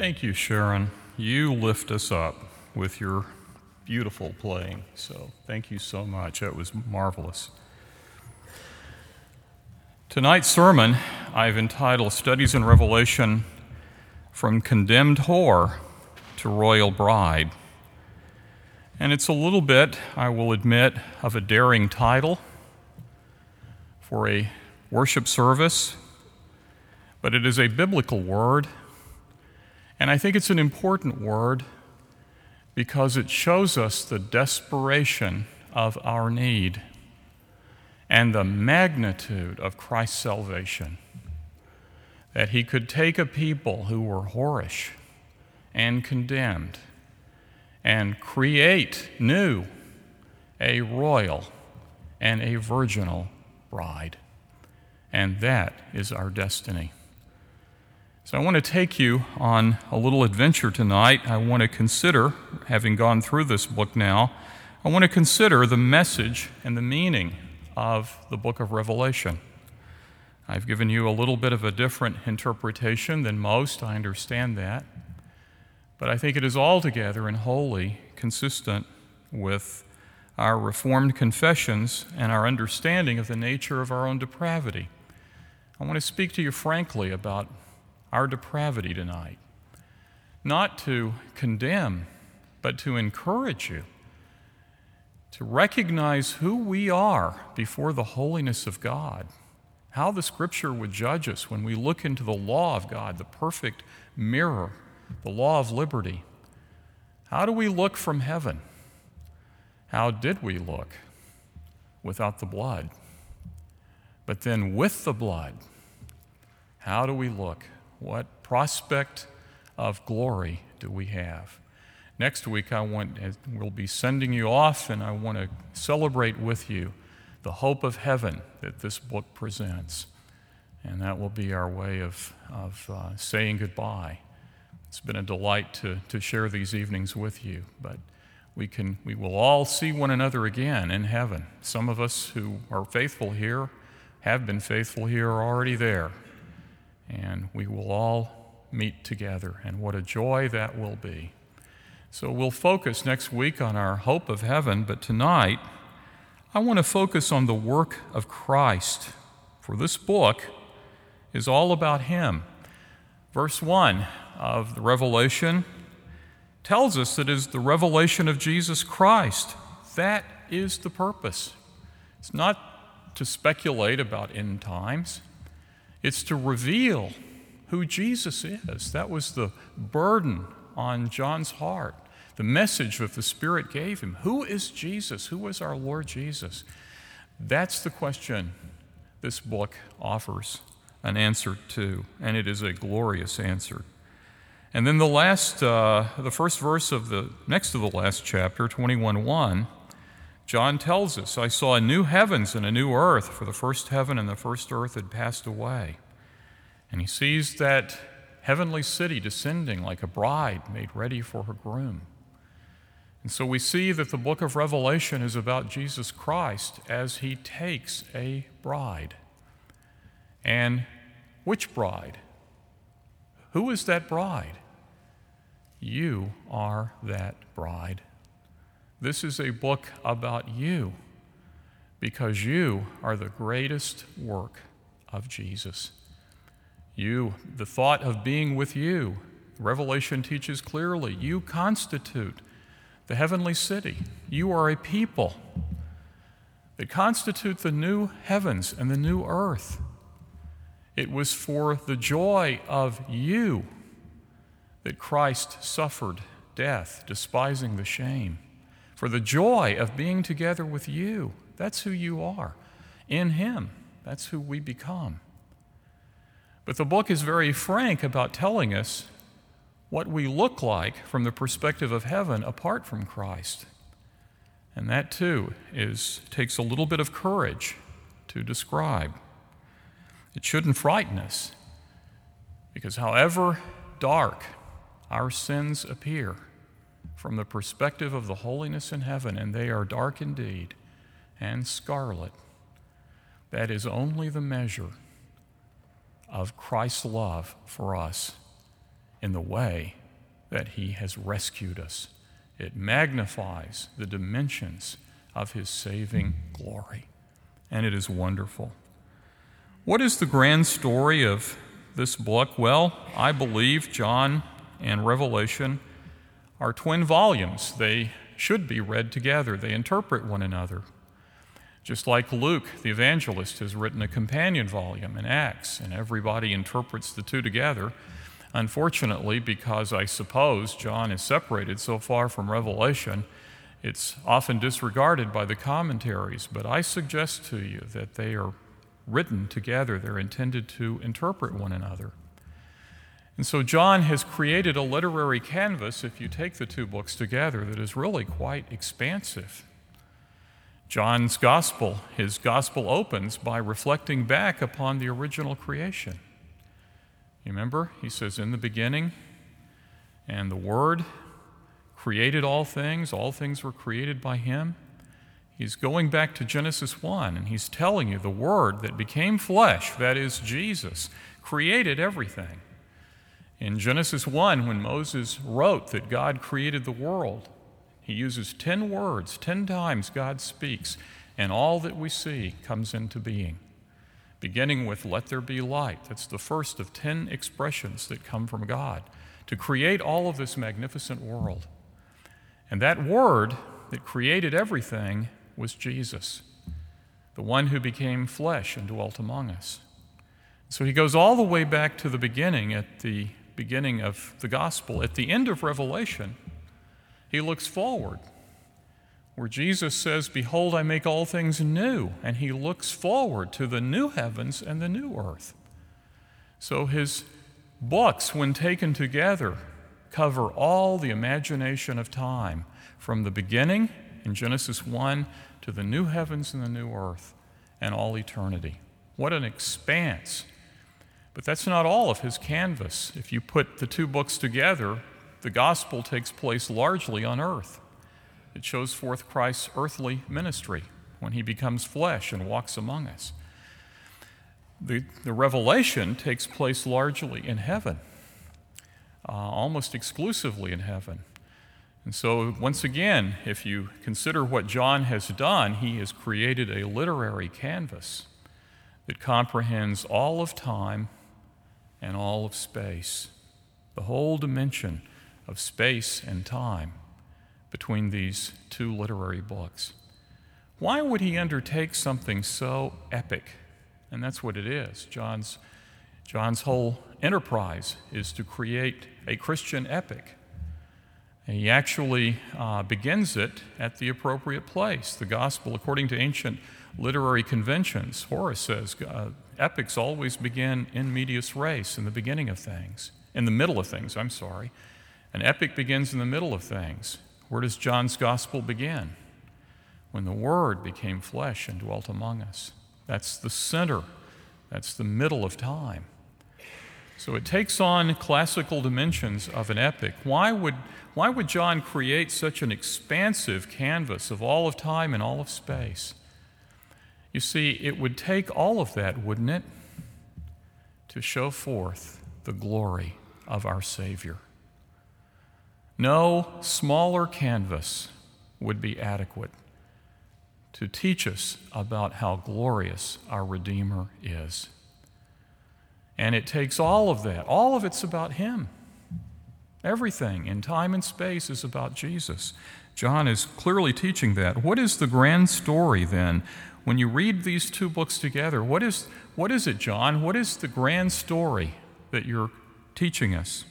Thank you, Sharon. You lift us up with your beautiful playing. So thank you so much. That was marvelous. Tonight's sermon I've entitled Studies in Revelation from Condemned Whore to Royal Bride. And it's a little bit, I will admit, of a daring title for a worship service, but it is a biblical word. And I think it's an important word because it shows us the desperation of our need and the magnitude of Christ's salvation. That he could take a people who were whorish and condemned and create new a royal and a virginal bride. And that is our destiny. So I want to take you on a little adventure tonight. I want to consider, having gone through this book now, I want to consider the message and the meaning of the book of Revelation. I've given you a little bit of a different interpretation than most, I understand that, but I think it is altogether and wholly consistent with our Reformed confessions and our understanding of the nature of our own depravity. I want to speak to you frankly about our depravity tonight, not to condemn, but to encourage you to recognize who we are before the holiness of God, how the Scripture would judge us when we look into the law of God, the perfect mirror, the law of liberty. How do we look from heaven? How did we look without the blood? But then with the blood, how do we look? What prospect of glory do we have? Next week, we'll be sending you off, and I want to celebrate with you the hope of heaven that this book presents. And that will be our way of saying goodbye. It's been a delight to share these evenings with you, but we will all see one another again in heaven. Some of us who are faithful here, have been faithful here, are already there. And we will all meet together, and what a joy that will be. So we'll focus next week on our hope of heaven, but tonight I want to focus on the work of Christ, for this book is all about him. Verse 1 of the Revelation tells us that it is the revelation of Jesus Christ. That is the purpose. It's not to speculate about end times. It's to reveal who Jesus is. That was the burden on John's heart, the message that the Spirit gave him. Who is Jesus? Who is our Lord Jesus? That's the question this book offers an answer to, and it is a glorious answer. And then the first verse of the next to the last chapter, 21:1, John tells us, I saw a new heavens and a new earth, for the first heaven and the first earth had passed away. And he sees that heavenly city descending like a bride made ready for her groom. And so we see that the book of Revelation is about Jesus Christ as he takes a bride. And which bride? Who is that bride? You are that bride. This is a book about you because you are the greatest work of Jesus. You, the thought of being with you, Revelation teaches clearly, you constitute the heavenly city. You are a people that constitute the new heavens and the new earth. It was for the joy of you that Christ suffered death, despising the shame. For the joy of being together with you. That's who you are. In him, that's who we become. But the book is very frank about telling us what we look like from the perspective of heaven apart from Christ. And that too takes a little bit of courage to describe. It shouldn't frighten us, because however dark our sins appear, from the perspective of the holiness in heaven, and they are dark indeed, and scarlet, that is only the measure of Christ's love for us in the way that he has rescued us. It magnifies the dimensions of his saving glory, and it is wonderful. What is the grand story of this book? Well, I believe John and Revelation are twin volumes. They should be read together. They interpret one another. Just like Luke, the evangelist, has written a companion volume in Acts, and everybody interprets the two together. Unfortunately, because I suppose John is separated so far from Revelation, it's often disregarded by the commentaries, but I suggest to you that they are written together. They're intended to interpret one another. And so John has created a literary canvas, if you take the two books together, that is really quite expansive. John's gospel, his gospel opens by reflecting back upon the original creation. You remember? He says, in the beginning, and the Word created all things were created by him. He's going back to Genesis 1, and he's telling you the Word that became flesh, that is Jesus, created everything. In Genesis 1, when Moses wrote that God created the world, he uses 10 words, 10 times God speaks, and all that we see comes into being. Beginning with, let there be light. That's the first of 10 expressions that come from God to create all of this magnificent world. And that Word that created everything was Jesus, the one who became flesh and dwelt among us. So he goes all the way back to the beginning, at the beginning of the gospel. At the end of Revelation, he looks forward, where Jesus says, behold, I make all things new, and he looks forward to the new heavens and the new earth. So his books, when taken together, cover all the imagination of time, from the beginning in Genesis 1 to the new heavens and the new earth and all eternity. What an expanse. But that's not all of his canvas. If you put the two books together, the gospel takes place largely on earth. It shows forth Christ's earthly ministry when he becomes flesh and walks among us. The revelation takes place largely in heaven, almost exclusively in heaven. And so, once again, if you consider what John has done, he has created a literary canvas that comprehends all of time and all of space, the whole dimension of space and time between these two literary books. Why would he undertake something so epic? And that's what it is. John's whole enterprise is to create a Christian epic. And he actually begins it at the appropriate place. The gospel, according to ancient literary conventions, Horace says, epics always begin in medias res, in the beginning of things, in the middle of things, I'm sorry. An epic begins in the middle of things. Where does John's gospel begin? When the Word became flesh and dwelt among us. That's the center. That's the middle of time. So it takes on classical dimensions of an epic. Why would John create such an expansive canvas of all of time and all of space? You see, it would take all of that, wouldn't it, to show forth the glory of our Savior. No smaller canvas would be adequate to teach us about how glorious our Redeemer is. And it takes all of that. All of it's about Him. Everything in time and space is about Jesus. John is clearly teaching that. What is the grand story then? When you read these two books together, what is it, John? What is the grand story that you're teaching us?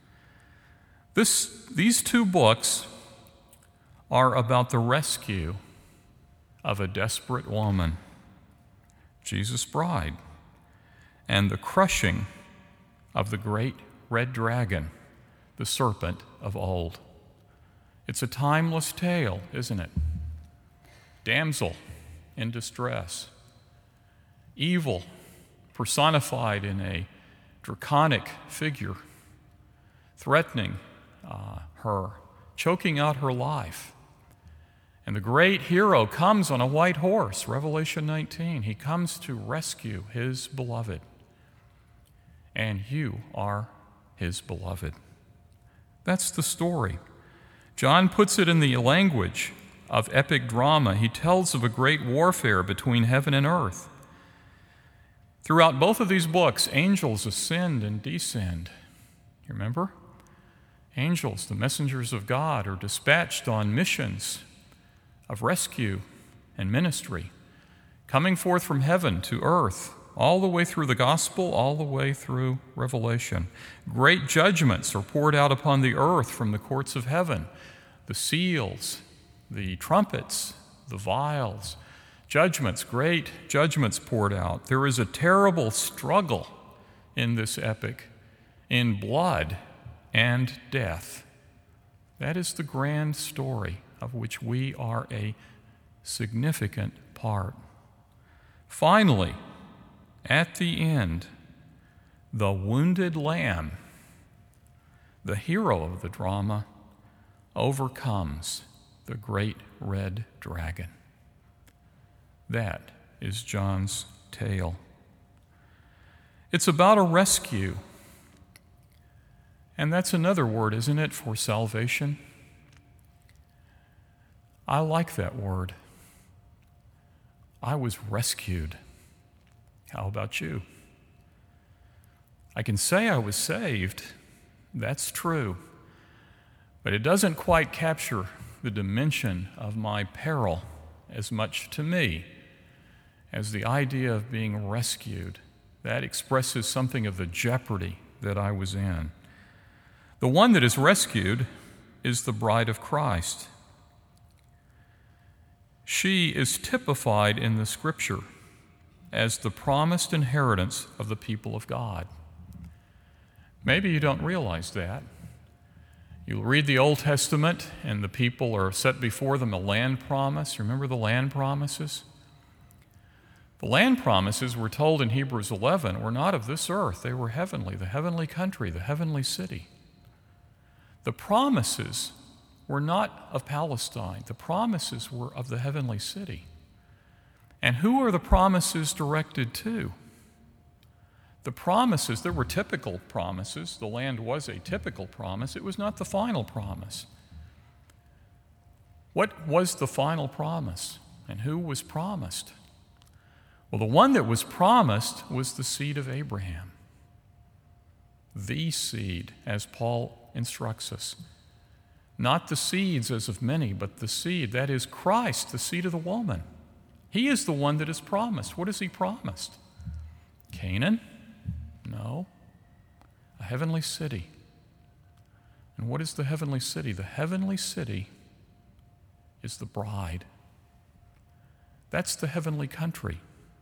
These two books are about the rescue of a desperate woman, Jesus' bride, and the crushing of the great red dragon, the serpent of old. It's a timeless tale, isn't it? Damsel in distress, evil personified in a draconic figure, threatening her, choking out her life. And the great hero comes on a white horse, Revelation 19. He comes to rescue his beloved. And you are his beloved. That's the story. John puts it in the language of epic drama. He tells of a great warfare between heaven and earth. Throughout both of these books, angels ascend and descend. You remember? Angels, the messengers of God, are dispatched on missions of rescue and ministry, coming forth from heaven to earth, all the way through the gospel, all the way through Revelation. Great judgments are poured out upon the earth from the courts of heaven. The seals, the trumpets, the vials, judgments, great judgments poured out. There is a terrible struggle in this epic in blood and death. That is the grand story of which we are a significant part. Finally, at the end, the wounded lamb, the hero of the drama, overcomes the great red dragon. That is John's tale. It's about a rescue. And that's another word, isn't it, for salvation? I like that word. I was rescued. How about you? I can say I was saved. That's true. But it doesn't quite capture the dimension of my peril as much to me as the idea of being rescued. That expresses something of the jeopardy that I was in. The one that is rescued is the bride of Christ. She is typified in the Scripture as the promised inheritance of the people of God. Maybe you don't realize that. You read the Old Testament, and the people are set before them a land promise. Remember the land promises? The land promises, we're told in Hebrews 11, were not of this earth. They were heavenly, the heavenly country, the heavenly city. The promises were not of Palestine. The promises were of the heavenly city. And who are the promises directed to? The promises, there were typical promises. The land was a typical promise. It was not the final promise. What was the final promise? And who was promised? Well, the one that was promised was the seed of Abraham. The seed, as Paul instructs us. Not the seeds as of many, but the seed, that is Christ, the seed of the woman. He is the one that is promised. What is he promised? Canaan? No. A heavenly city. And what is the heavenly city? The heavenly city is the bride. That's the heavenly country.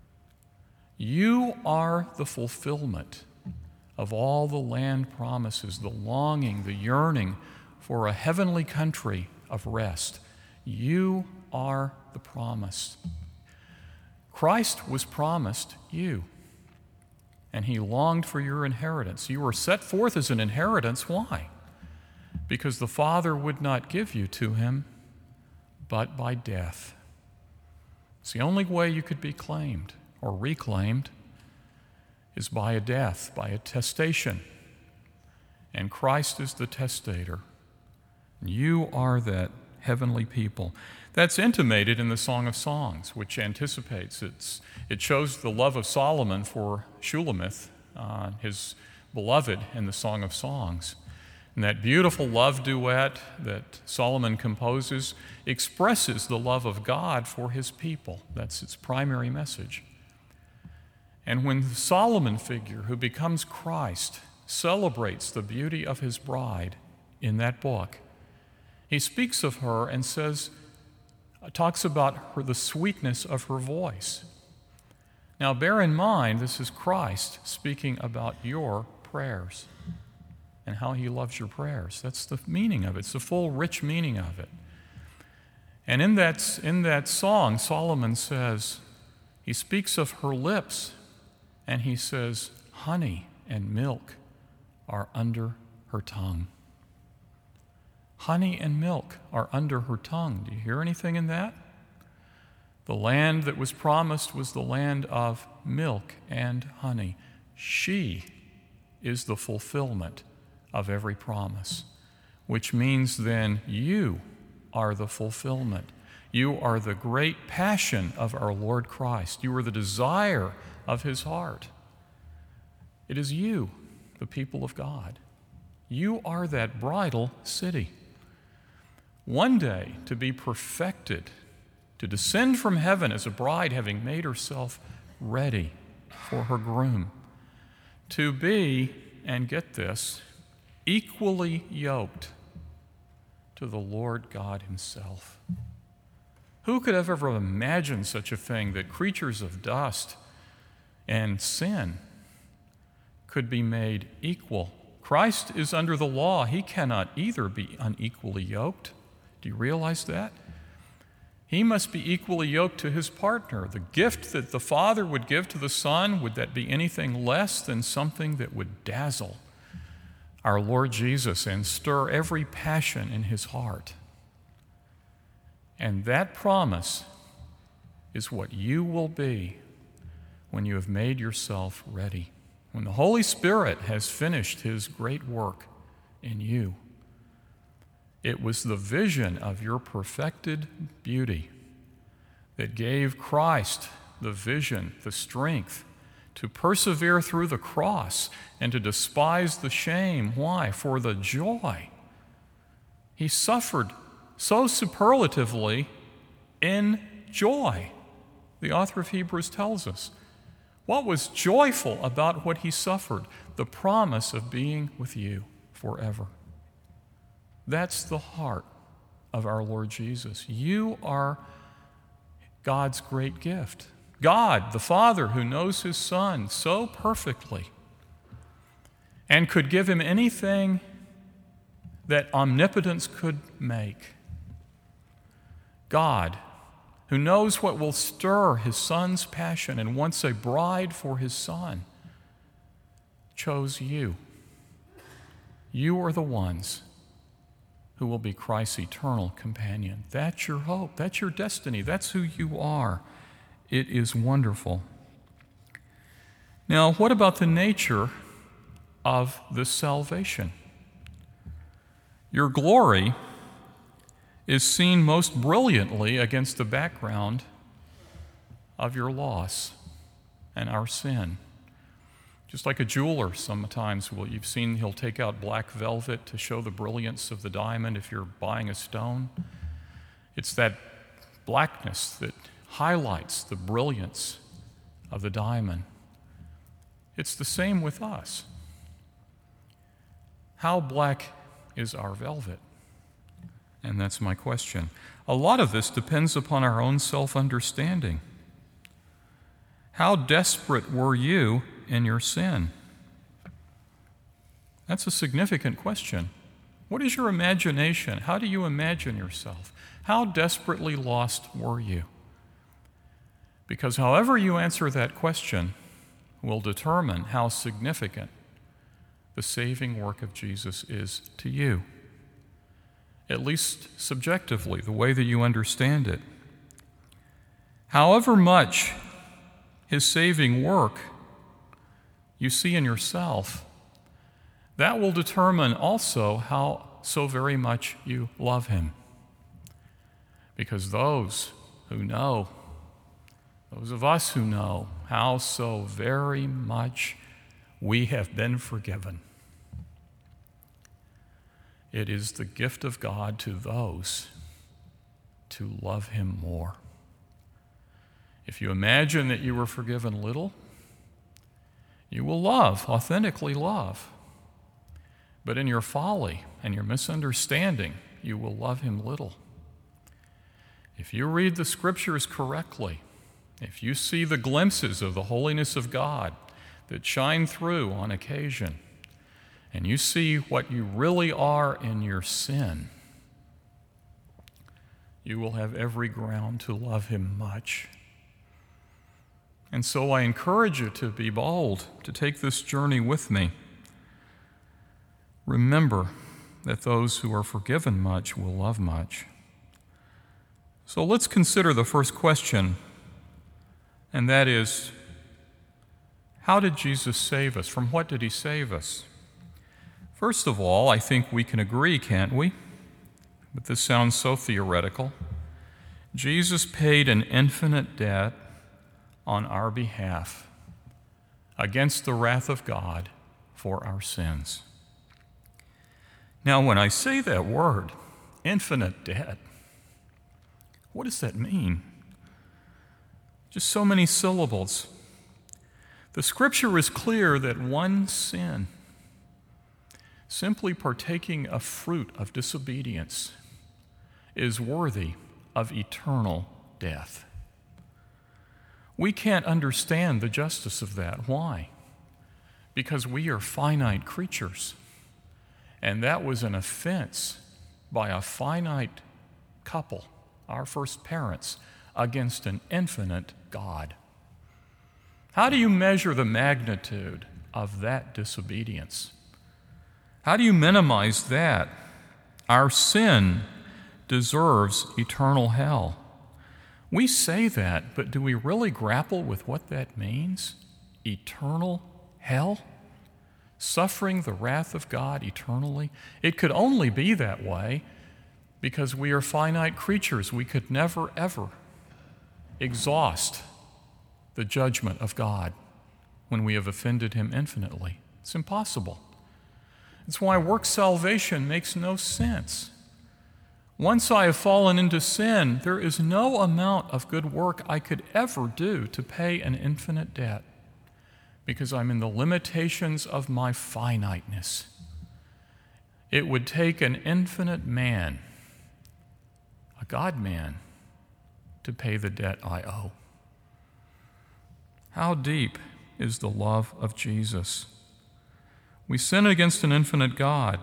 You are the fulfillment of all the land promises, the longing, the yearning for a heavenly country of rest. You are the promise. Christ was promised you, and he longed for your inheritance. You were set forth as an inheritance. Why? Because the Father would not give you to him, but by death. It's the only way you could be claimed or reclaimed is by a death, by a testation. And Christ is the testator. You are that heavenly people. That's intimated in the Song of Songs, which anticipates it shows the love of Solomon for Shulamith, his beloved, in the Song of Songs. And that beautiful love duet that Solomon composes expresses the love of God for his people. That's its primary message. And when the Solomon figure, who becomes Christ, celebrates the beauty of his bride in that book, he speaks of her and talks about her, the sweetness of her voice. Now, bear in mind, this is Christ speaking about your prayers and how he loves your prayers. That's the meaning of it. It's the full, rich meaning of it. And in that song, Solomon says, he speaks of her lips, and he says, honey and milk are under her tongue. Honey and milk are under her tongue. Do you hear anything in that? The land that was promised was the land of milk and honey. She is the fulfillment of every promise, which means then you are the fulfillment. You are the great passion of our Lord Christ. You are the desire of his heart. It is you, the people of God. You are that bridal city. One day to be perfected, to descend from heaven as a bride having made herself ready for her groom, to be, and get this, equally yoked to the Lord God himself. Who could have ever imagined such a thing, that creatures of dust and sin could be made equal? Christ is under the law. He cannot either be unequally yoked. Do you realize that? He must be equally yoked to his partner. The gift that the Father would give to the Son, would that be anything less than something that would dazzle our Lord Jesus and stir every passion in his heart? And that promise is what you will be when you have made yourself ready, when the Holy Spirit has finished his great work in you. It was the vision of your perfected beauty that gave Christ the vision, the strength to persevere through the cross and to despise the shame. Why? For the joy. He suffered so superlatively in joy. The author of Hebrews tells us. What was joyful about what he suffered? The promise of being with you forever. That's the heart of our Lord Jesus. You are God's great gift. God, the Father, who knows his Son so perfectly and could give him anything that omnipotence could make. God, who knows what will stir his Son's passion and wants a bride for his Son, chose you. You are the ones who will be Christ's eternal companion. That's your hope. That's your destiny. That's who you are. It is wonderful. Now, what about the nature of this salvation? Your glory is seen most brilliantly against the background of your loss and our sin. Just like a jeweler sometimes, you've seen he'll take out black velvet to show the brilliance of the diamond if you're buying a stone. It's that blackness that highlights the brilliance of the diamond. It's the same with us. How black is our velvet? And that's my question. A lot of this depends upon our own self-understanding. How desperate were you in your sin? That's a significant question. What is your imagination? How do you imagine yourself? How desperately lost were you? Because however you answer that question will determine how significant the saving work of Jesus is to you, at least subjectively, the way that you understand it. However much his saving work you see in yourself, that will determine also how so very much you love him. Because those who know, those of us who know how so very much we have been forgiven, it is the gift of God to those to love him more. If you imagine that you were forgiven little, you will love, authentically love. But in your folly and your misunderstanding, you will love him little. If you read the Scriptures correctly, if you see the glimpses of the holiness of God that shine through on occasion, and you see what you really are in your sin, you will have every ground to love him much. And so I encourage you to be bold, to take this journey with me. Remember that those who are forgiven much will love much. So let's consider the first question, and that is, how did Jesus save us? From what did he save us? First of all, I think we can agree, can't we? But this sounds so theoretical. Jesus paid an infinite debt on our behalf against the wrath of God for our sins. Now, when I say that word, infinite debt, what does that mean? Just so many syllables. The Scripture is clear that one sin, simply partaking of fruit of disobedience, is worthy of eternal death. We can't understand the justice of that. Why? Because we are finite creatures, and that was an offense by a finite couple, our first parents, against an infinite God. How do you measure the magnitude of that disobedience? How do you minimize that? Our sin deserves eternal hell. We say that, but do we really grapple with what that means? Eternal hell? Suffering the wrath of God eternally? It could only be that way because we are finite creatures. We could never, ever exhaust the judgment of God when we have offended Him infinitely. It's impossible. It's why works salvation makes no sense. Once I have fallen into sin, there is no amount of good work I could ever do to pay an infinite debt because I'm in the limitations of my finiteness. It would take an infinite man, a God-man, to pay the debt I owe. How deep is the love of Jesus? We sin against an infinite God.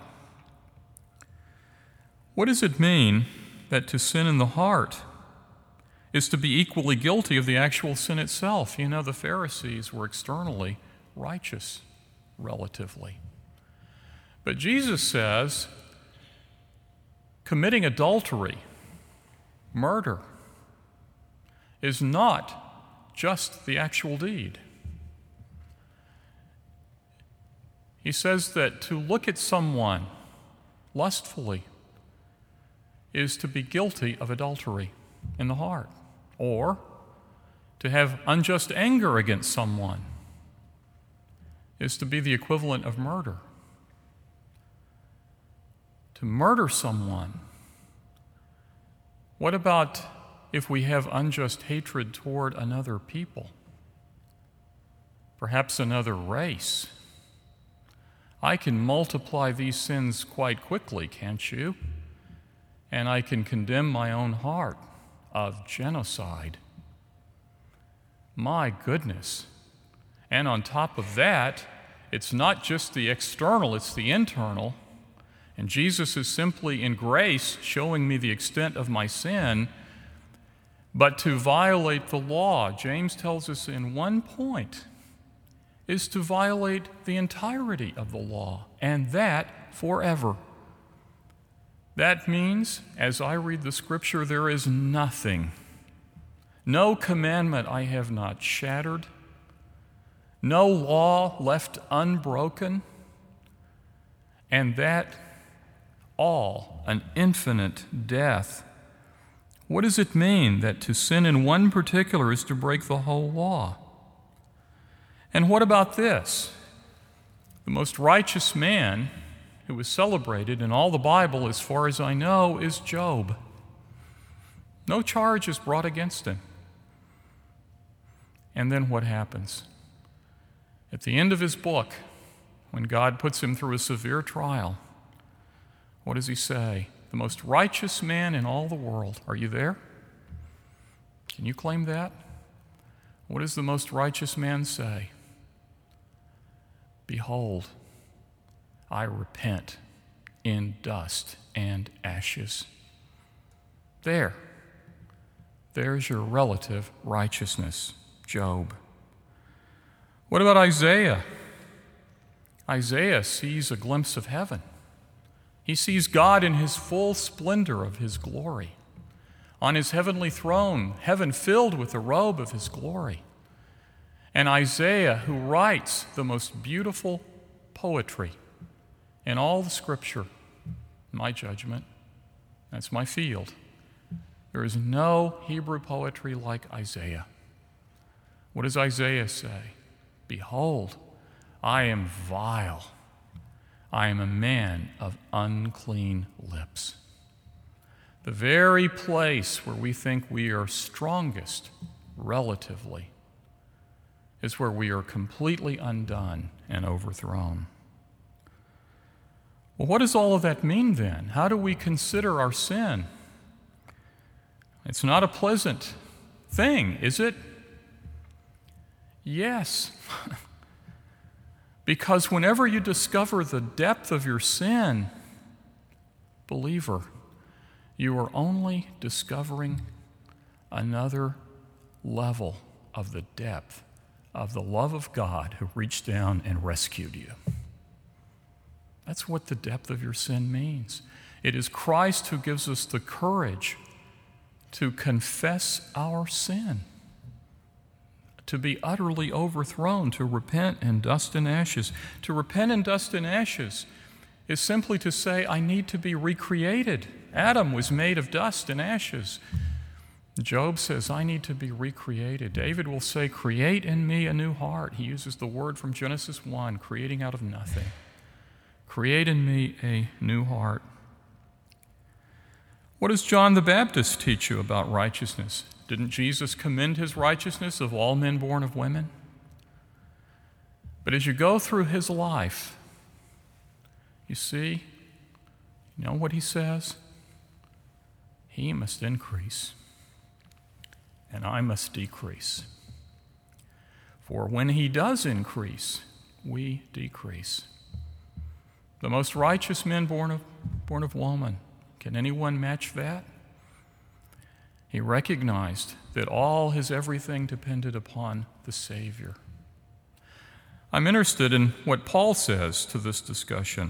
What does it mean that to sin in the heart is to be equally guilty of the actual sin itself? You know, the Pharisees were externally righteous, relatively. But Jesus says committing adultery, murder, is not just the actual deed. He says that to look at someone lustfully is to be guilty of adultery in the heart, or to have unjust anger against someone is to be the equivalent of murder. To murder someone, what about if we have unjust hatred toward another people, perhaps another race? I can multiply these sins quite quickly, can't you? And I can condemn my own heart of genocide. My goodness. And on top of that, it's not just the external, it's the internal. And Jesus is simply in grace showing me the extent of my sin. But to violate the law, James tells us in one point, is to violate the entirety of the law, and that forever. That means, as I read the Scripture, there is nothing, no commandment I have not shattered, no law left unbroken, and that all an infinite death. What does it mean that to sin in one particular is to break the whole law? And what about this? The most righteous man who was celebrated in all the Bible, as far as I know, is Job. No charge is brought against him. And then what happens? At the end of his book, when God puts him through a severe trial, what does he say? The most righteous man in all the world. Are you there? Can you claim that? What does the most righteous man say? Behold, I repent in dust and ashes. There's your relative righteousness, Job. What about Isaiah? Isaiah sees a glimpse of heaven. He sees God in his full splendor of his glory. On his heavenly throne, heaven filled with the robe of his glory. And Isaiah, who writes the most beautiful poetry in all the Scripture, my judgment, that's my field, there is no Hebrew poetry like Isaiah. What does Isaiah say? Behold, I am vile. I am a man of unclean lips. The very place where we think we are strongest relatively is where we are completely undone and overthrown. Well, what does all of that mean then? How do we consider our sin? It's not a pleasant thing, is it? Yes. Because whenever you discover the depth of your sin, believer, you are only discovering another level of the depth of the love of God who reached down and rescued you. That's what the depth of your sin means. It is Christ who gives us the courage to confess our sin, to be utterly overthrown, to repent in dust and ashes. To repent in dust and ashes is simply to say, I need to be recreated. Adam was made of dust and ashes. Job says, I need to be recreated. David will say, create in me a new heart. He uses the word from Genesis 1, creating out of nothing. Create in me a new heart. What does John the Baptist teach you about righteousness? Didn't Jesus commend his righteousness of all men born of women? But as you go through his life, you see, you know what he says? He must increase, and I must decrease. For when he does increase, we decrease. The most righteous men born of woman. Can anyone match that? He recognized that all his everything depended upon the Savior. I'm interested in what Paul says to this discussion.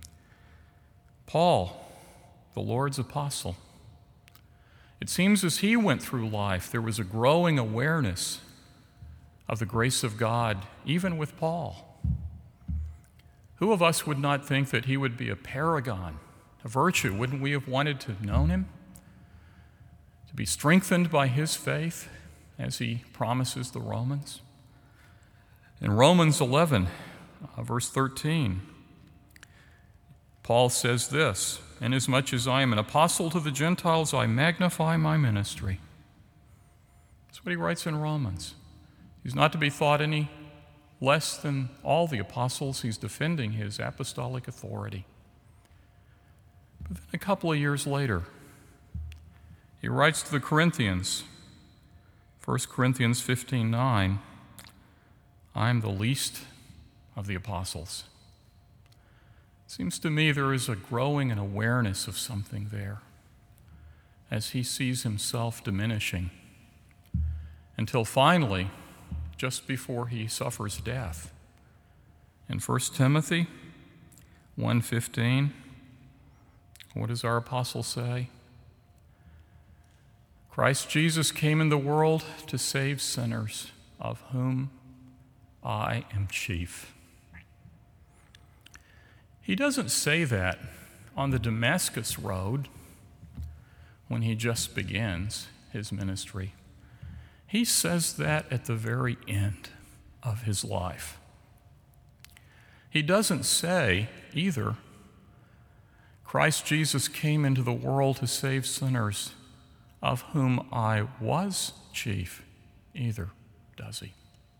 Paul, the Lord's apostle. It seems as he went through life, there was a growing awareness of the grace of God, even with Paul. Who of us would not think that he would be a paragon, a virtue? Wouldn't we have wanted to have known him? To be strengthened by his faith as he promises the Romans? In Romans 11, verse 13, Paul says this, inasmuch as I am an apostle to the Gentiles, I magnify my ministry. That's what he writes in Romans. He's not to be thought any less than all the apostles. He's defending his apostolic authority. But then a couple of years later, he writes to the Corinthians, 1 Corinthians 15:9, I am the least of the apostles. It seems to me there is a growing an awareness of something there as he sees himself diminishing until finally, just before he suffers death. In 1 Timothy 1:15, what does our apostle say? Christ Jesus came in the world to save sinners, of whom I am chief. He doesn't say that on the Damascus Road when he just begins his ministry. He says that at the very end of his life. He doesn't say either, Christ Jesus came into the world to save sinners, of whom I was chief, either, does he?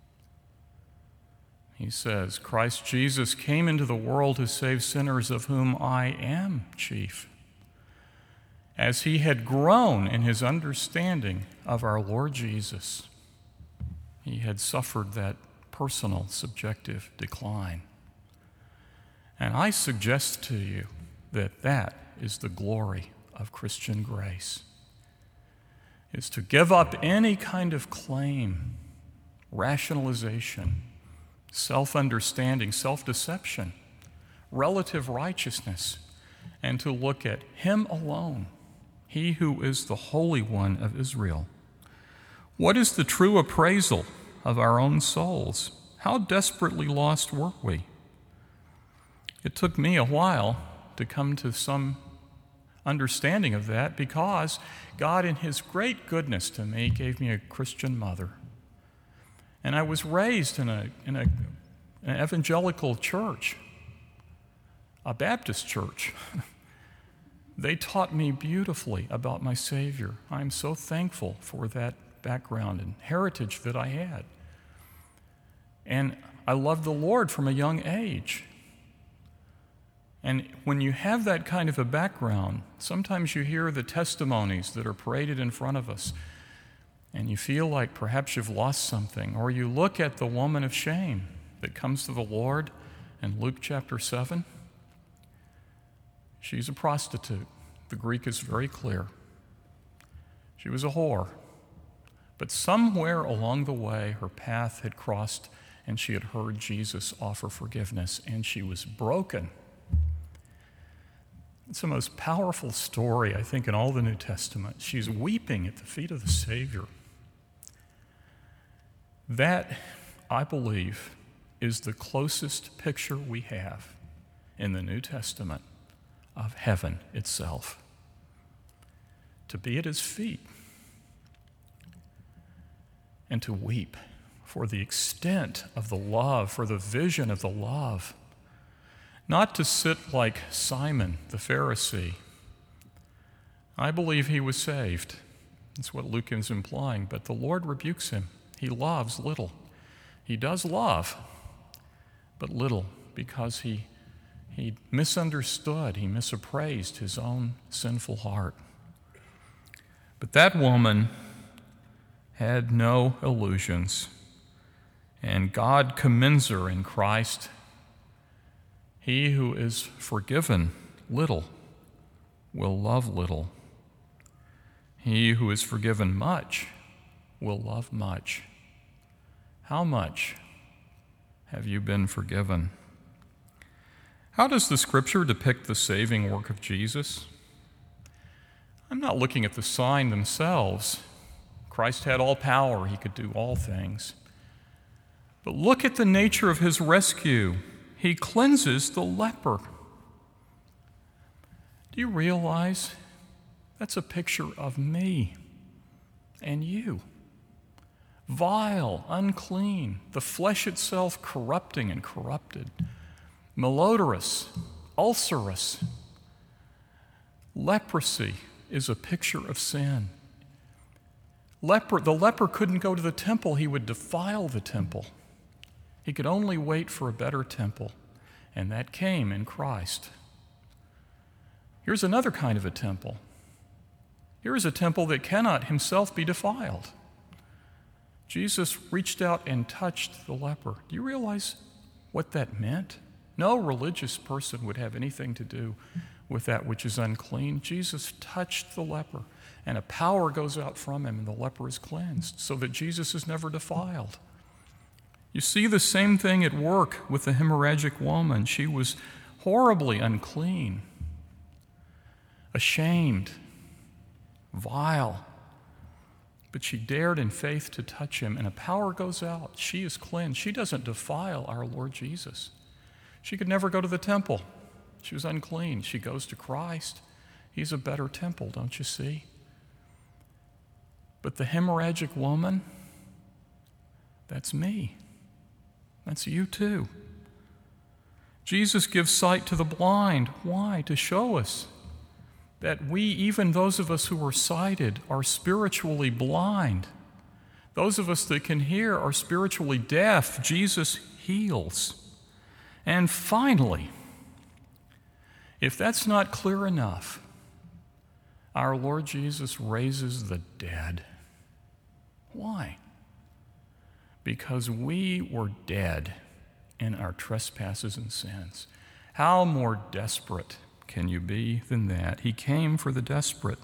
He says, Christ Jesus came into the world to save sinners, of whom I am chief. As he had grown in his understanding of our Lord Jesus, he had suffered that personal, subjective decline. And I suggest to you that that is the glory of Christian grace, is to give up any kind of claim, rationalization, self-understanding, self-deception, relative righteousness, and to look at him alone, he who is the Holy One of Israel. What is the true appraisal of our own souls? How desperately lost were we? It took me a while to come to some understanding of that because God, in His great goodness to me, gave me a Christian mother. And I was raised in an evangelical church, a Baptist church. They taught me beautifully about my Savior. I'm so thankful for that background and heritage that I had. And I loved the Lord from a young age. And when you have that kind of a background, sometimes you hear the testimonies that are paraded in front of us, and you feel like perhaps you've lost something, or you look at the woman of shame that comes to the Lord in Luke chapter 7. She's a prostitute. The Greek is very clear. She was a whore. But somewhere along the way, her path had crossed, and she had heard Jesus offer forgiveness, and she was broken. It's the most powerful story, I think, in all the New Testament. She's weeping at the feet of the Savior. That, I believe, is the closest picture we have in the New Testament of heaven itself. To be at His feet and to weep for the extent of the love, for the vision of the love. Not to sit like Simon the Pharisee. I believe he was saved. That's what Luke is implying, but the Lord rebukes him. He loves little. He does love, but little, because he misunderstood, he misappraised his own sinful heart. But that woman had no illusions, and God commends her in Christ. He who is forgiven little will love little. He who is forgiven much will love much. How much have you been forgiven? How does the Scripture depict the saving work of Jesus? I'm not looking at the sign themselves. Christ had all power. He could do all things. But look at the nature of His rescue. He cleanses the leper. Do you realize that's a picture of me and you? Vile, unclean, the flesh itself corrupting and corrupted, malodorous, ulcerous. Leprosy is a picture of sin. The leper couldn't go to the temple. He would defile the temple. He could only wait for a better temple, and that came in Christ. Here's another kind of a temple. Here is a temple that cannot himself be defiled. Jesus reached out and touched the leper. Do you realize what that meant? No religious person would have anything to do with that which is unclean. Jesus touched the leper, and a power goes out from him, and the leper is cleansed, so that Jesus is never defiled. You see the same thing at work with the hemorrhagic woman. She was horribly unclean, ashamed, vile, but she dared in faith to touch him, and a power goes out. She is cleansed. She doesn't defile our Lord Jesus. She could never go to the temple. She was unclean. She goes to Christ. He's a better temple, don't you see? But the hemorrhagic woman, that's me. That's you too. Jesus gives sight to the blind. Why? To show us that we, even those of us who are sighted, are spiritually blind. Those of us that can hear are spiritually deaf. Jesus heals. And finally, if that's not clear enough, our Lord Jesus raises the dead. Why? Because we were dead in our trespasses and sins. How more desperate can you be than that? He came for the desperate.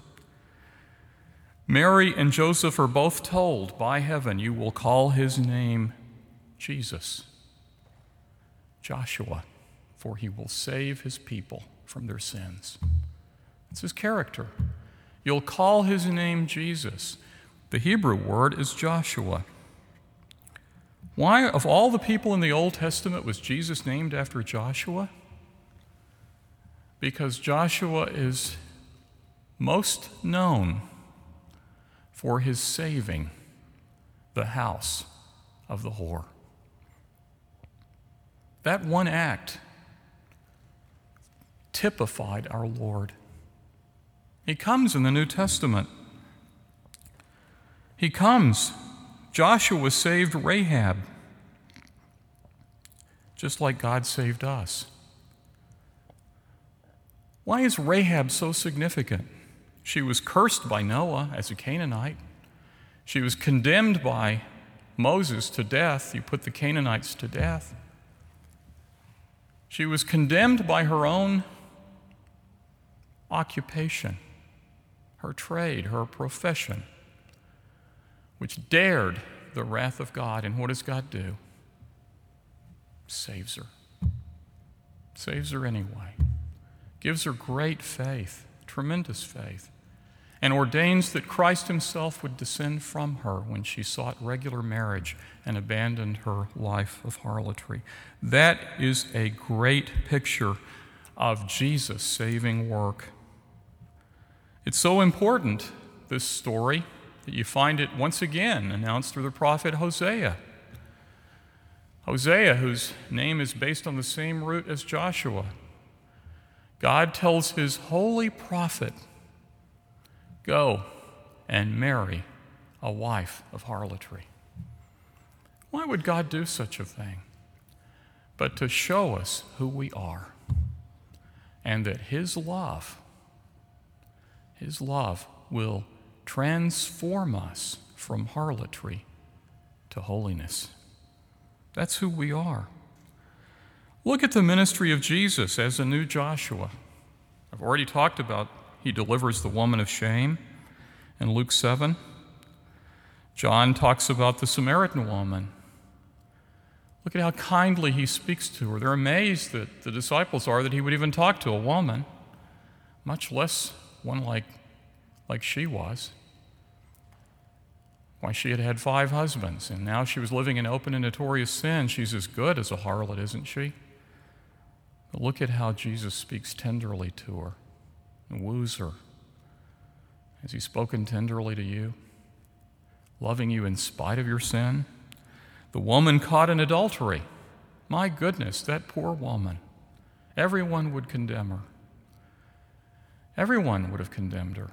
Mary and Joseph are both told by heaven, you will call his name Jesus, Joshua, for he will save his people from their sins. It's his character. You'll call his name Jesus. The Hebrew word is Joshua. Why, of all the people in the Old Testament, was Jesus named after Joshua? because Joshua is most known for his saving the house of the whore. That one act typified our Lord. He comes in the New Testament. He comes. Joshua saved Rahab, just like God saved us. Why is Rahab so significant? She was cursed by Noah as a Canaanite. She was condemned by Moses to death. You put the Canaanites to death. She was condemned by her own occupation, her trade, her profession, which dared the wrath of God. And what does God do? Saves her. Saves her anyway. Gives her great faith, tremendous faith, and ordains that Christ himself would descend from her when she sought regular marriage and abandoned her life of harlotry. That is a great picture of Jesus' saving work. It's so important, this story, that you find it once again announced through the prophet Hosea. Hosea, whose name is based on the same root as Joshua. God tells his holy prophet, go and marry a wife of harlotry. Why would God do such a thing? But to show us who we are, and that his love will transform us from harlotry to holiness. That's who we are. Look at the ministry of Jesus as a new Joshua. I've already talked about he delivers the woman of shame in Luke 7. John talks about the Samaritan woman. Look at how kindly he speaks to her. They're amazed that the disciples are that he would even talk to a woman, much less one like she was. Why, she had had 5 husbands, and now she was living in open and notorious sin. She's as good as a harlot, isn't she? But look at how Jesus speaks tenderly to her and woos her. Has he spoken tenderly to you, loving you in spite of your sin? The woman caught in adultery. My goodness, that poor woman. Everyone would condemn her. Everyone would have condemned her.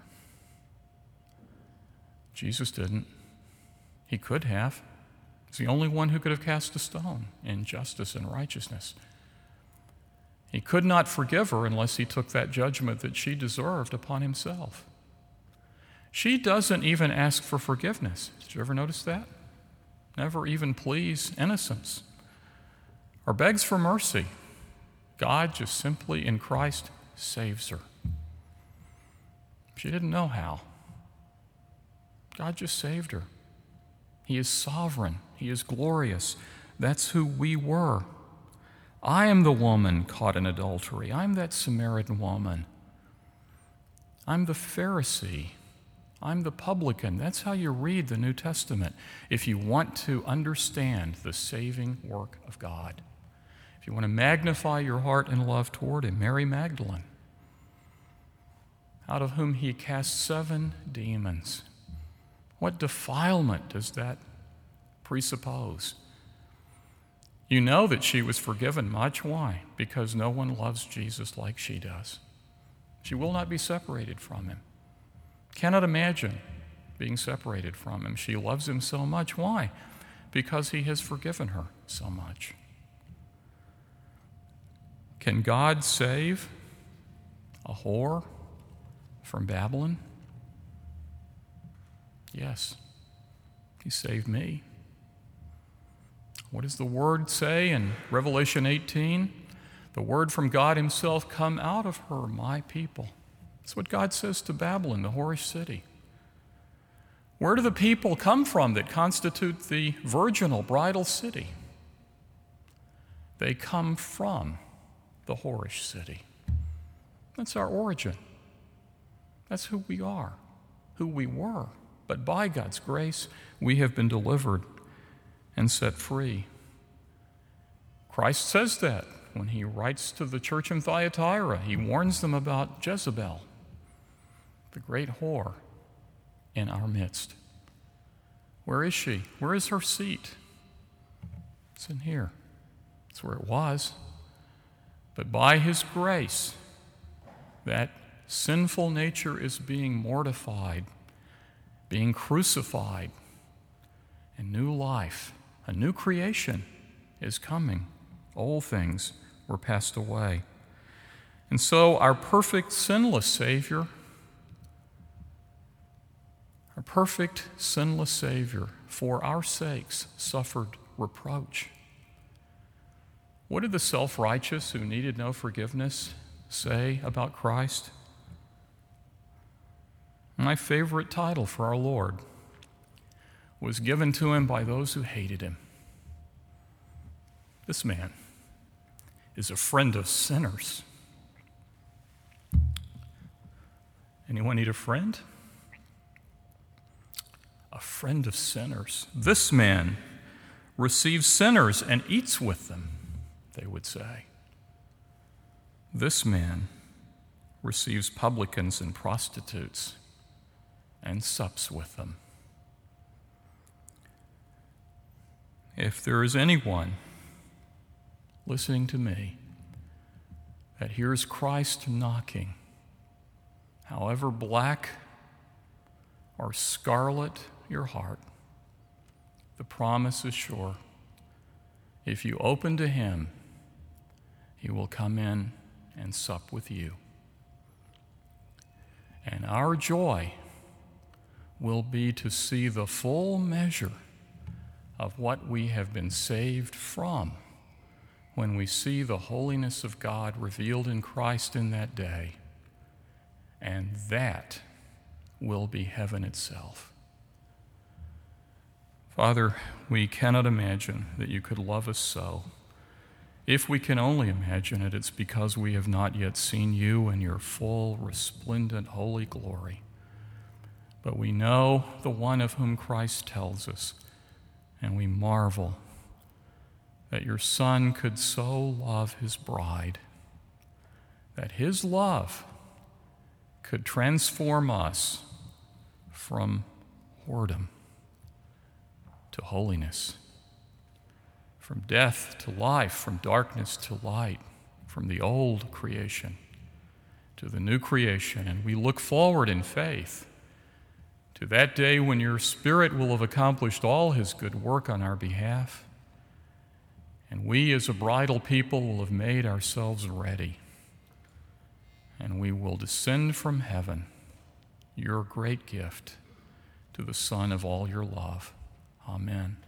Jesus didn't. He could have. He's the only one who could have cast a stone in justice and righteousness. He could not forgive her unless he took that judgment that she deserved upon himself. She doesn't even ask for forgiveness. Did you ever notice that? Never even pleads innocence or begs for mercy. God just simply in Christ saves her. She didn't know how. God just saved her. He is sovereign. He is glorious. That's who we were. I am the woman caught in adultery. I'm that Samaritan woman. I'm the Pharisee. I'm the publican. That's how you read the New Testament if you want to understand the saving work of God. If you want to magnify your heart and love toward him, Mary Magdalene, out of whom he cast 7 demons. What defilement does that presuppose? You know that she was forgiven much. Why? Because no one loves Jesus like she does. She will not be separated from him. Cannot imagine being separated from him. She loves him so much. Why? Because he has forgiven her so much. Can God save a whore from Babylon? Yes, he saved me. What does the word say in Revelation 18? The word from God himself, come out of her, my people. That's what God says to Babylon, the whorish city. Where do the people come from that constitute the virginal bridal city? They come from the whorish city. That's our origin. That's who we are, who we were. But by God's grace, we have been delivered and set free. Christ says that when he writes to the church in Thyatira. He warns them about Jezebel, the great whore in our midst. Where is she? Where is her seat? It's in here. It's where it was. But by his grace, that sinful nature is being mortified, being crucified, and new life, a new creation is coming. Old things were passed away. And so our perfect, sinless Savior, for our sakes suffered reproach. What did the self-righteous who needed no forgiveness say about Christ? My favorite title for our Lord was given to him by those who hated him. This man is a friend of sinners. Anyone need a friend? A friend of sinners. This man receives sinners and eats with them, they would say. This man receives publicans and prostitutes and sups with them. If there is anyone listening to me that hears Christ knocking, however black or scarlet your heart, the promise is sure. If you open to him, he will come in and sup with you. And our joy will be to see the full measure of what we have been saved from when we see the holiness of God revealed in Christ in that day. And that will be heaven itself. Father, we cannot imagine that you could love us so. If we can only imagine it, it's because we have not yet seen you in your full, resplendent, holy glory. But we know the one of whom Christ tells us, and we marvel that your Son could so love his bride, that his love could transform us from whoredom to holiness, from death to life, from darkness to light, from the old creation to the new creation. And we look forward in faith to that day when your Spirit will have accomplished all his good work on our behalf, and we as a bridal people will have made ourselves ready, and we will descend from heaven, your great gift, to the Son of all your love. Amen.